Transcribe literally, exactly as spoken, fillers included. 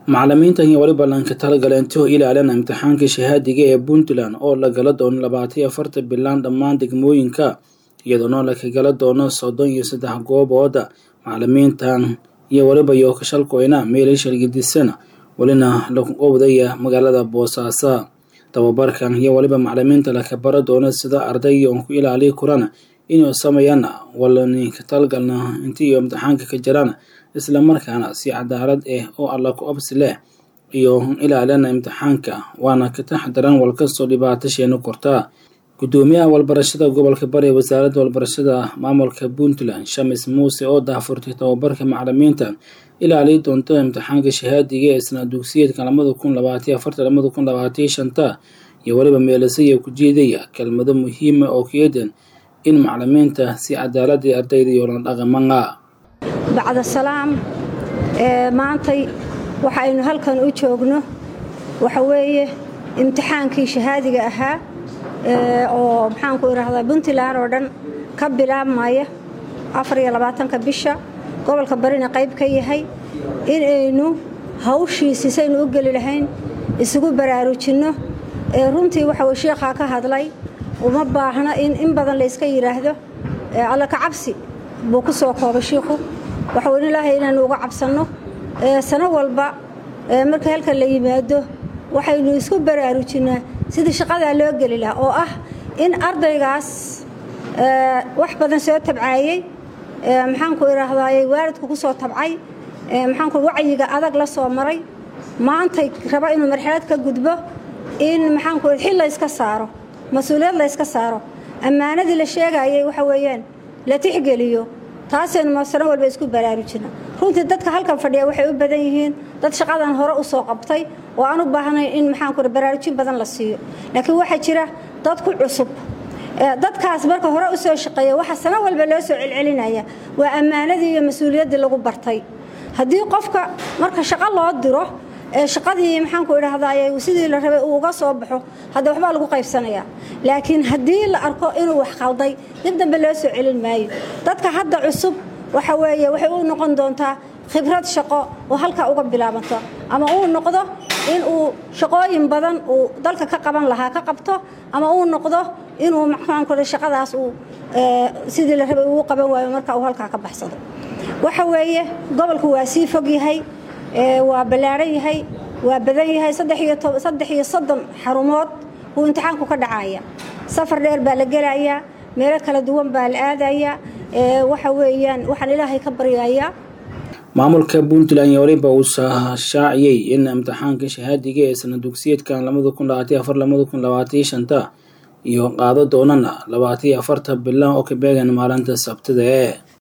macallimiinta iyo waliba lanka talagaleento ilaalina imtixaanka shahaadiga ee Puntland oo la gala doono labaatan iyo afar bilaan dhammaan degmooyinka iyadoo la kagala doono soddon iyo saddex goobood macallimiintan iyo waliba iyo ka shalkooyna meel shirgidisana walina lagu qabdaya magaalada Boosaaso tababarkan iyo waliba macallimiinta la kabara doono sida arday oo ku ilaaliyo Qur'aan inuu sameeyaan walani ka talgalna intii imtixaanka ka jiraan isla markaana si cadaalad ah oo alla ku absile iyo ilaalina imtixaanka waana ka taxadaran walkasto dhibaato sheeno korta gudoomiyaha walbarashada gobolka Bari wasaaradda walbarashada maamulka Puntland Shamis Muuse oo daafurtay tababarka macallimiinta ilaaliyo doonta imtixaanka shahaadiga ee sanad dugsiyeedka labada kun labaatan iyo afar labada kun labaatan iyo shan iyo waliba meelasay ku jeedaya kelmado muhiim ah oo keedan in macallimiinta si cadaalad ah ardayda iyo dhaqamada bacda salaam ee maantay waxaynu halkan u joogno waxa weeye imtixaankii shahaadiga ahaa ee oo maxaan ku iraahdaa Puntland oo dhan ka bilaabmaya afar iyo labaatan ka bisha gobolka Barina qayb ka yahay in aynu hawshiisa saynu u gali lahayn isugu baraarujino ee runtii waxa uu sheekha ka hadlay uma baahna in in badan la iska yiraahdo alla ka cabsi buu ku soo koobay sheekhu waxa uu ilaahay inaan uga cabsano ee sano walba marka halka la yimaado waxaynu isku baraarujinaa sidii shaqada loo gali lahaa oo ah in ardaygaas ee wax badan soo tabcaayay ee maxaan ku iraahdaa waalidku ku soo tabcay ee maxaan ku wacyiga adag la soo maray maanta raba inuu marxalad ka gudbo in maxaan ku xil la iska saaro mas'uuliyad la iska saaro amaanadii la sheegayay waxa weeyaan la tixgeliyo taasina ma sano walba isku baraarujina runtii dadka halkan fadhiya waxay u badan yihiin dad shaqadan hore u soo qabtay oo aan u baahnay in maxaan ku baraarujin badan la siiyo laakiin waxa jira dad ku cusub ee dadkaas marka hore u soo shaqeeyo waxa sano walba loo soo celcelinaya waa amaanadii iyo mas'uuliyadii lagu bartay hadii qofka marka shaqo loo diro ee shaqadii maxaan ku iraahdaa sidii la rabay uu uga soo baxo hadda waxba lagu qaybsanaya laakiin hadii la arko inuu wax qalday dib dambe loo soo celin maayo dadka hadda cusub waxa weeye waxay u noqon doontaa khibrad shaqo oo halka uga bilaabato ama uu noqdo in uu shaqooyin badan uu dalka ka qaban lahaa ka qabto ama uu noqdo inuu maxaan ku shaqadaas uu sidii la rabay uu qaban waayo marka uu halka ka baxsado waxa weeye gobolku waa sii fog yahay ee waa balaaran yahay waa badan yahay saddex iyo soddon xarumood uu imtixaanku ka dhacaya safar dheer baa la galaya meel kala duwan baa la aadaya ee waxa weeyaan waxaan ilaahay ka baryayaa maamulka Puntland iyo waliba uu shaaciyay in imtixaanka shahaadiga ee sanad dugsiyeedka labada kun labaatan iyo afar labada kun labaatan iyo shan iyo qaado doonana labaatan iyo afar bilaan oo ka beegan maalinta Sabtida.